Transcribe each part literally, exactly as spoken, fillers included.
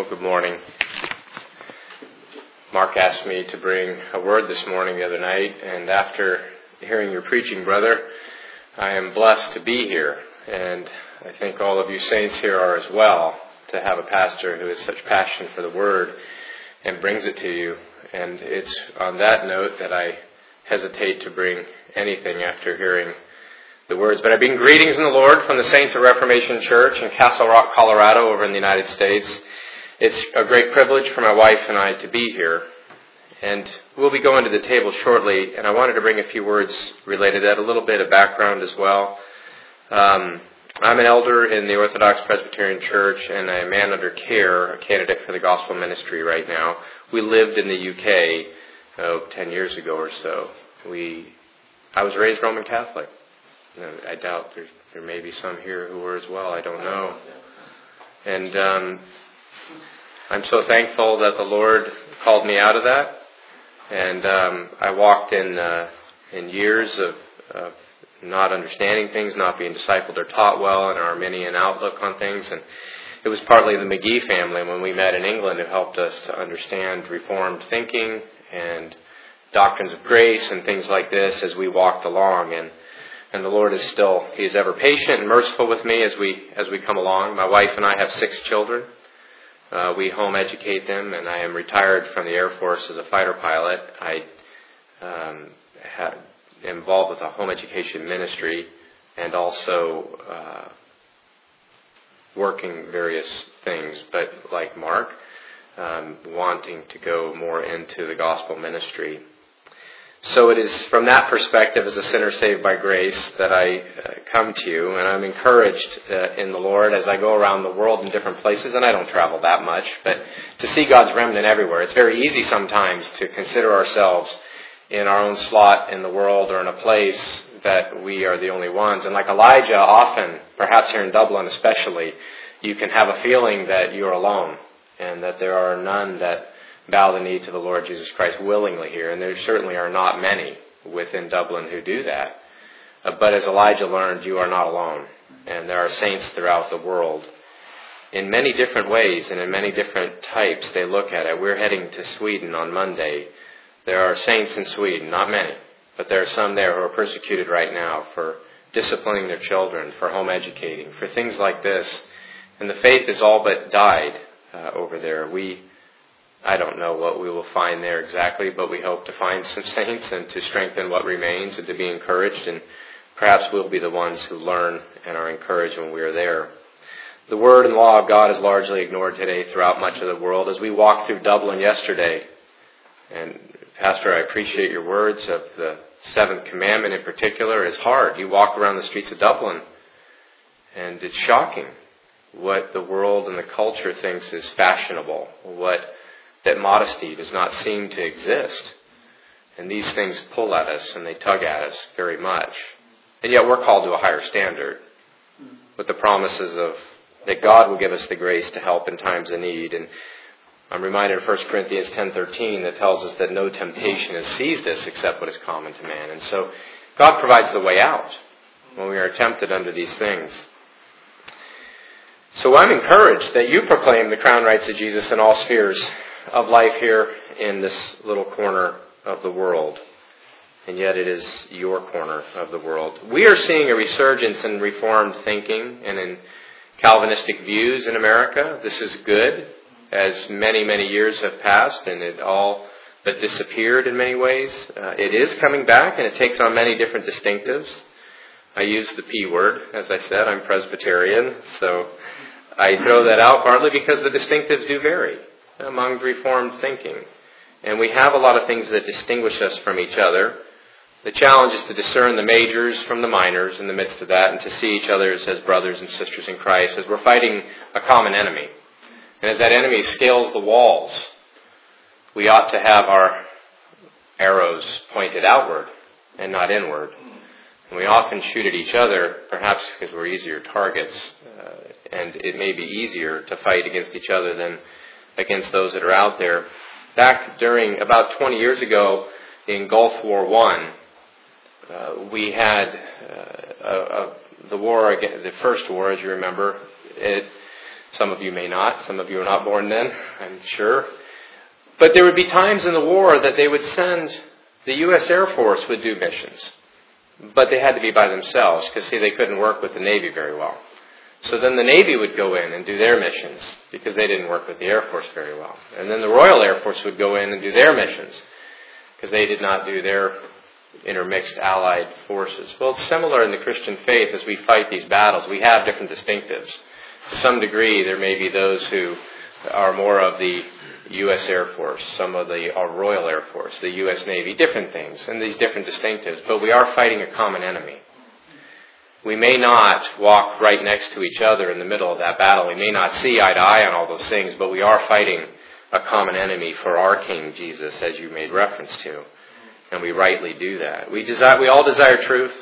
Well, good morning. Mark asked me to bring a word this morning the other night, and after hearing your preaching, brother, I am blessed to be here, and I think all of you saints here are as well, to have a pastor who has such passion for the Word and brings it to you. And it's on that note that I hesitate to bring anything after hearing the words. But I bring greetings in the Lord from the saints of Reformation Church in Castle Rock, Colorado, over in the United States. It's a great privilege for my wife and I to be here. And we'll be going to the table shortly, and I wanted to bring a few words related to that, a little bit of background as well. Um, I'm an elder in the Orthodox Presbyterian Church and a man under care, a candidate for the gospel ministry right now. We lived in the U K oh, ten years ago or so. We, I was raised Roman Catholic. I doubt there, there may be some here who were as well. I don't know. And um, I'm so thankful that the Lord called me out of that. And um, I walked in uh, in years of, of not understanding things, not being discipled or taught well, and an Arminian outlook on things. And it was partly the McGee family when we met in England who helped us to understand Reformed thinking and doctrines of grace and things like this as we walked along. And and the Lord is still, He is ever patient and merciful with me as we as we come along. My wife and I have six children. Uh, we home educate them, and I am retired from the Air Force as a fighter pilot. I um, have involved with a home education ministry and also uh, working various things, but like Mark, um, wanting to go more into the gospel ministry. So it is from that perspective, as a sinner saved by grace, that I uh, come to you, and I'm encouraged uh, in the Lord as I go around the world in different places, and I don't travel that much, but to see God's remnant everywhere. It's very easy sometimes to consider ourselves in our own slot in the world or in a place that we are the only ones. And like Elijah, often, perhaps here in Dublin especially, you can have a feeling that you're alone and that there are none that bow the knee to the Lord Jesus Christ willingly here. And there certainly are not many within Dublin who do that. Uh, but as Elijah learned, you are not alone. And there are saints throughout the world in many different ways and in many different types they look at it. We're heading to Sweden on Monday. There are saints in Sweden, not many, but there are some there who are persecuted right now for disciplining their children, for home educating, for things like this. And the faith has all but died uh, over there. We I don't know what we will find there exactly, but we hope to find some saints and to strengthen what remains and to be encouraged. And perhaps we'll be the ones who learn and are encouraged when we are there. The Word and law of God is largely ignored today throughout much of the world. As we walked through Dublin yesterday, and Pastor, I appreciate your words of the seventh commandment in particular. It's hard. You walk around the streets of Dublin, and it's shocking what the world and the culture thinks is fashionable, what that modesty does not seem to exist. And these things pull at us and they tug at us very much. And yet we're called to a higher standard with the promises of that God will give us the grace to help in times of need. And I'm reminded of First Corinthians ten thirteen that tells us that no temptation has seized us except what is common to man. And so God provides the way out when we are tempted under these things. So I'm encouraged that you proclaim the crown rights of Jesus in all spheres of life here in this little corner of the world. And yet it is your corner of the world. We are seeing a resurgence in Reformed thinking and in Calvinistic views in America. This is good, as many, many years have passed and it all but disappeared in many ways. Uh, it is coming back, and it takes on many different distinctives. I use the P word, as I said. I'm Presbyterian, so I throw that out partly because the distinctives do vary among Reformed thinking. And we have a lot of things that distinguish us from each other. The challenge is to discern the majors from the minors in the midst of that and to see each other as brothers and sisters in Christ as we're fighting a common enemy. And as that enemy scales the walls, we ought to have our arrows pointed outward and not inward. And we often shoot at each other, perhaps because we're easier targets, uh, and it may be easier to fight against each other than against those that are out there. Back during, about twenty years ago, in Gulf War One, uh, we had uh, a, a, the war, the first war, as you remember. It Some of you may not. Some of you were not born then, I'm sure. But there would be times in the war that they would send, the U S Air Force would do missions. But they had to be by themselves because, see, they couldn't work with the Navy very well. So then the Navy would go in and do their missions because they didn't work with the Air Force very well. And then the Royal Air Force would go in and do their missions because they did not do their intermixed allied forces. Well, it's similar in the Christian faith as we fight these battles. We have different distinctives. To some degree, there may be those who are more of the U S Air Force, some of the our Royal Air Force, the U S Navy, different things, and these different distinctives. But we are fighting a common enemy. We may not walk right next to each other in the middle of that battle. We may not see eye to eye on all those things, but we are fighting a common enemy for our King Jesus, as you made reference to. And we rightly do that. We desire, we all desire truth.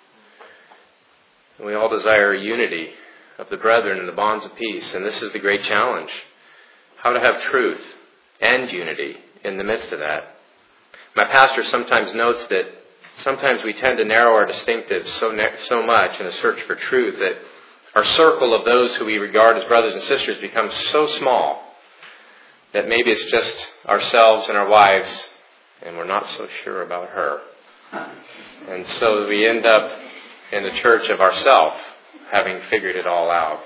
We all desire unity of the brethren and the bonds of peace. And this is the great challenge. How to have truth and unity in the midst of that. My pastor sometimes notes that sometimes we tend to narrow our distinctives so ne- so much in a search for truth that our circle of those who we regard as brothers and sisters becomes so small that maybe it's just ourselves and our wives, and we're not so sure about her. And so we end up in the church of ourself, having figured it all out.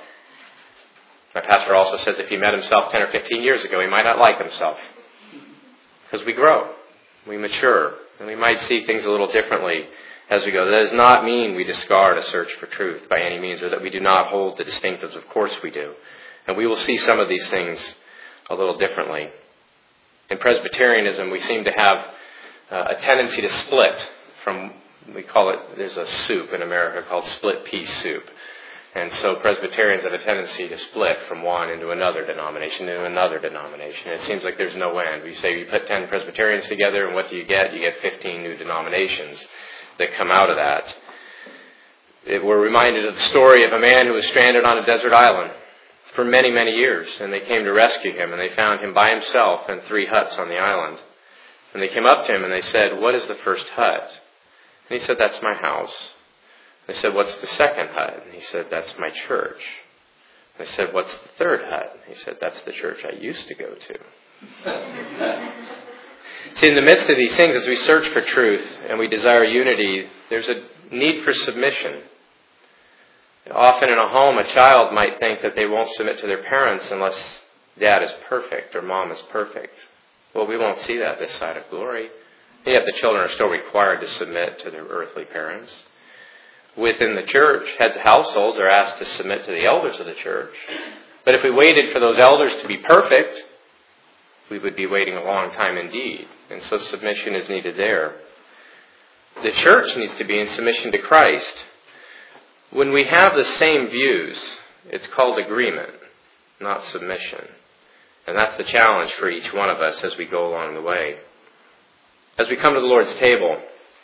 My pastor also says if he met himself ten or fifteen years ago, he might not like himself. Because we grow, we mature, and we might see things a little differently as we go. That does not mean we discard a search for truth by any means, or that we do not hold the distinctives. Of course we do. And we will see some of these things a little differently. In Presbyterianism, we seem to have uh, a tendency to split from, we call it, there's a soup in America called split pea soup. And so Presbyterians have a tendency to split from one into another denomination, into another denomination. It seems like there's no end. We say you put ten Presbyterians together, and what do you get? You get fifteen new denominations that come out of that. It, we're reminded of the story of a man who was stranded on a desert island for many, many years. And they came to rescue him, and they found him by himself in three huts on the island. And they came up to him, and they said, "What is the first hut?" And he said, "That's my house." They said, "What's the second hut?" And he said, "That's my church." They said, "What's the third hut?" And he said, "That's the church I used to go to." See, in the midst of these things, as we search for truth and we desire unity, there's a need for submission. Often in a home, a child might think that they won't submit to their parents unless dad is perfect or mom is perfect. Well, we won't see that this side of glory. Yet the children are still required to submit to their earthly parents. Within the church, heads of households are asked to submit to the elders of the church. But if we waited for those elders to be perfect, we would be waiting a long time indeed. And so submission is needed there. The church needs to be in submission to Christ. When we have the same views, it's called agreement, not submission. And that's the challenge for each one of us as we go along the way. As we come to the Lord's table,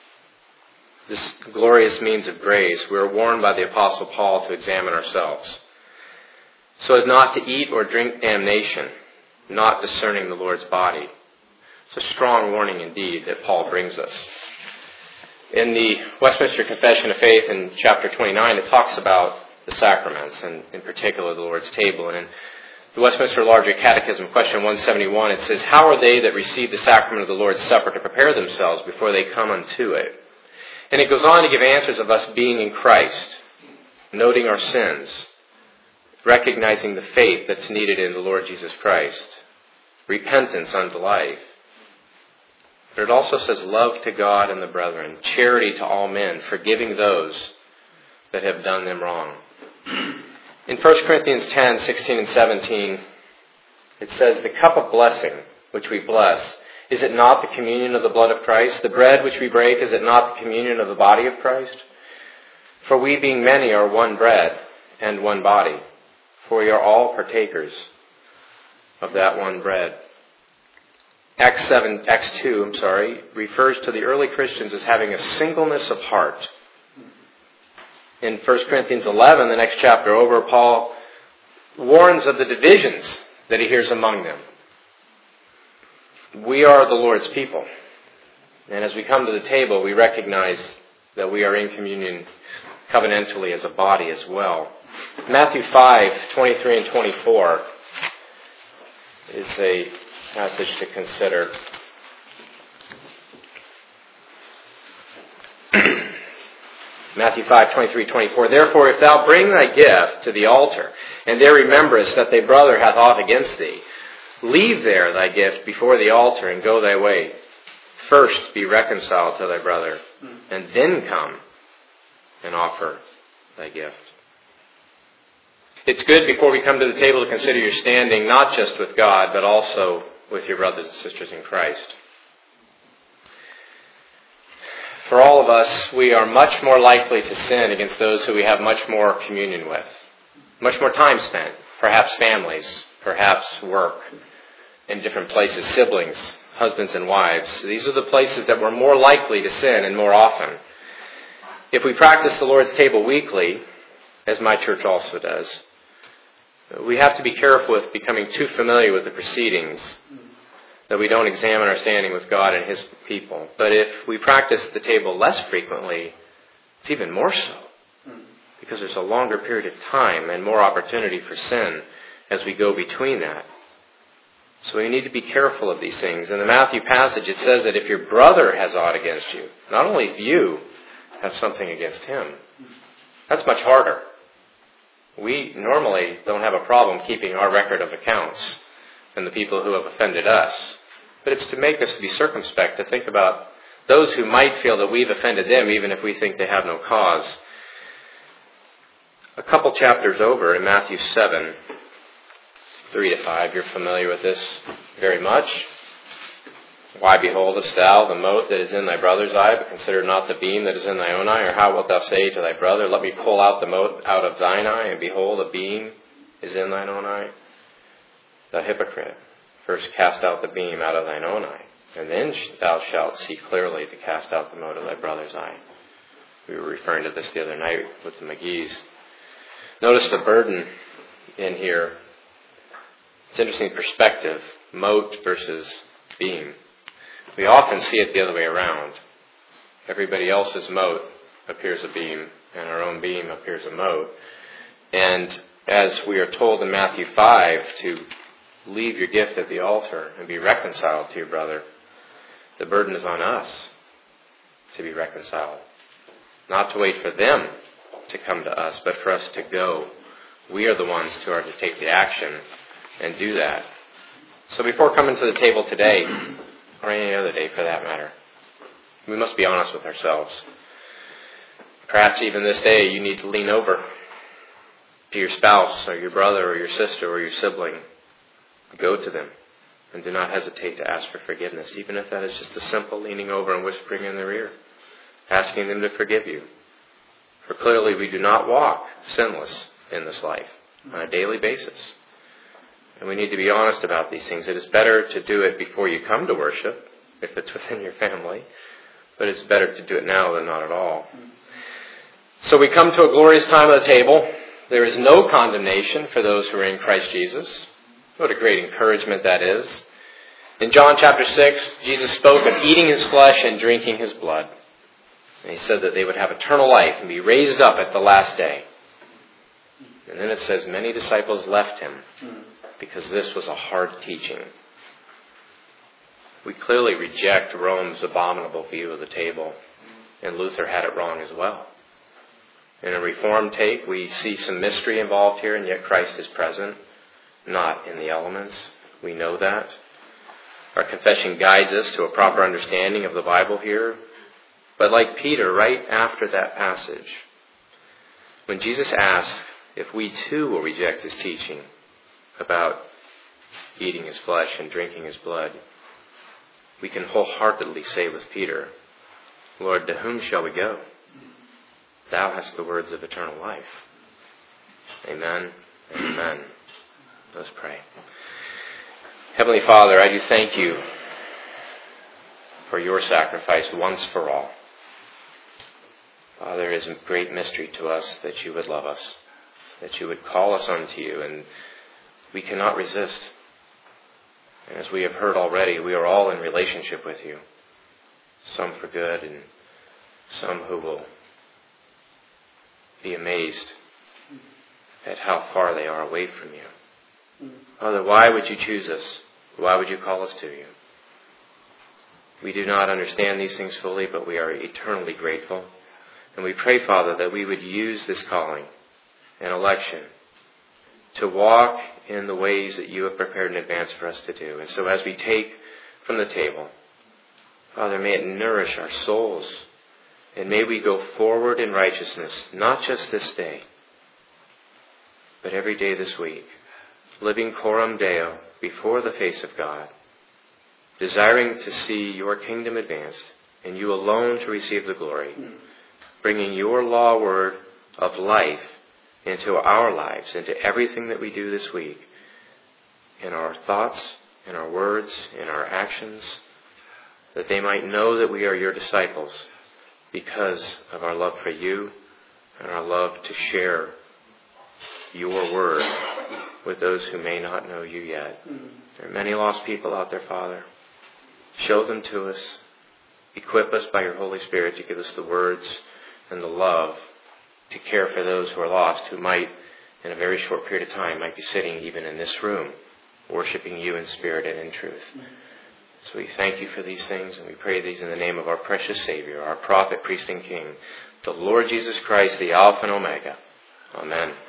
this glorious means of grace, we are warned by the Apostle Paul to examine ourselves, so as not to eat or drink damnation, not discerning the Lord's body. It's a strong warning indeed that Paul brings us. In the Westminster Confession of Faith in chapter twenty-nine, it talks about the sacraments, and in particular the Lord's table. And in the Westminster Larger Catechism, question one seventy-one, it says, "How are they that receive the sacrament of the Lord's Supper to prepare themselves before they come unto it?" And it goes on to give answers of us being in Christ, noting our sins, recognizing the faith that's needed in the Lord Jesus Christ, repentance unto life. But it also says love to God and the brethren, charity to all men, forgiving those that have done them wrong. In First Corinthians ten, sixteen and seventeen, it says, "The cup of blessing which we bless, is it not the communion of the blood of Christ? The bread which we break, is it not the communion of the body of Christ? For we being many are one bread and one body, for we are all partakers of that one bread." Acts seven, Acts two, I'm sorry, refers to the early Christians as having a singleness of heart. In First Corinthians eleven, the next chapter over, Paul warns of the divisions that he hears among them. We are the Lord's people. And as we come to the table, we recognize that we are in communion covenantally as a body as well. Matthew five, twenty-three and twenty-four is a passage to consider. Matthew five, twenty-three, twenty-four. Therefore, if thou bring thy gift to the altar, and there rememberest that thy brother hath aught against thee, leave there thy gift before the altar, and go thy way. First be reconciled to thy brother, and then come and offer thy gift. It's good before we come to the table to consider your standing, not just with God, but also with your brothers and sisters in Christ. For all of us, we are much more likely to sin against those who we have much more communion with, much more time spent, perhaps families, perhaps work, in different places, siblings, husbands and wives. These are the places that we're more likely to sin and more often. If we practice the Lord's table weekly, as my church also does, we have to be careful with becoming too familiar with the proceedings, that we don't examine our standing with God and His people. But if we practice the table less frequently, it's even more so, because there's a longer period of time and more opportunity for sin as we go between that. So we need to be careful of these things. In the Matthew passage, it says that if your brother has aught against you, not only if you have something against him, that's much harder. We normally don't have a problem keeping our record of accounts and the people who have offended us. But it's to make us be circumspect, to think about those who might feel that we've offended them, even if we think they have no cause. A couple chapters over in Matthew seven, three to five, you're familiar with this very much. Why beholdest thou the mote that is in thy brother's eye, but consider not the beam that is in thy own eye? Or how wilt thou say to thy brother, let me pull out the mote out of thine eye, and behold, a beam is in thine own eye? Thou hypocrite, first cast out the beam out of thine own eye, and then thou shalt see clearly to cast out the mote of thy brother's eye. We were referring to this the other night with the McGee's. Notice the burden in here. It's interesting perspective, mote versus beam. We often see it the other way around. Everybody else's mote appears a beam, and our own beam appears a mote. And as we are told in Matthew five to leave your gift at the altar and be reconciled to your brother, the burden is on us to be reconciled. Not to wait for them to come to us, but for us to go. We are the ones who are to take the action and do that. So before coming to the table today, or any other day for that matter, we must be honest with ourselves. Perhaps even this day you need to lean over to your spouse or your brother or your sister or your sibling. Go to them and do not hesitate to ask for forgiveness, even if that is just a simple leaning over and whispering in their ear, asking them to forgive you. For clearly we do not walk sinless in this life on a daily basis. And we need to be honest about these things. It is better to do it before you come to worship, if it's within your family, but it's better to do it now than not at all. So we come to a glorious time at the table. There is no condemnation for those who are in Christ Jesus. What a great encouragement that is. In John chapter six, Jesus spoke of eating His flesh and drinking His blood. And He said that they would have eternal life and be raised up at the last day. And then it says many disciples left Him because this was a hard teaching. We clearly reject Rome's abominable view of the table, and Luther had it wrong as well. In a Reformed take, we see some mystery involved here, and yet Christ is present, not in the elements. We know that. Our confession guides us to a proper understanding of the Bible here. But like Peter, right after that passage, when Jesus asks if we too will reject His teaching about eating His flesh and drinking His blood, we can wholeheartedly say with Peter, Lord, to whom shall we go? Thou hast the words of eternal life. Amen. Amen. Let's pray. Heavenly Father, I do thank You for Your sacrifice once for all. Father, it is a great mystery to us that You would love us, that You would call us unto You, and we cannot resist. And as we have heard already, we are all in relationship with You, some for good and some who will be amazed at how far they are away from you. Father, why would you choose us? Why would you call us to you? We do not understand these things fully, but we are eternally grateful. And we pray, Father, that we would use this calling and election to walk in the ways that you have prepared in advance for us to do. And so as we take from the table, Father, may it nourish our souls. And may we go forward in righteousness, not just this day, but every day this week, living coram Deo before the face of God, desiring to see your kingdom advanced and you alone to receive the glory, bringing your law word of life into our lives, into everything that we do this week, in our thoughts, in our words, in our actions, that they might know that we are your disciples because of our love for you and our love to share your word with those who may not know you yet. There are many lost people out there, Father. Show them to us. Equip us by your Holy Spirit to give us the words and the love to care for those who are lost, who might, in a very short period of time, might be sitting even in this room, worshiping you in spirit and in truth. So we thank you for these things, and we pray these in the name of our precious Savior, our prophet, priest, and king, the Lord Jesus Christ, the Alpha and Omega. Amen.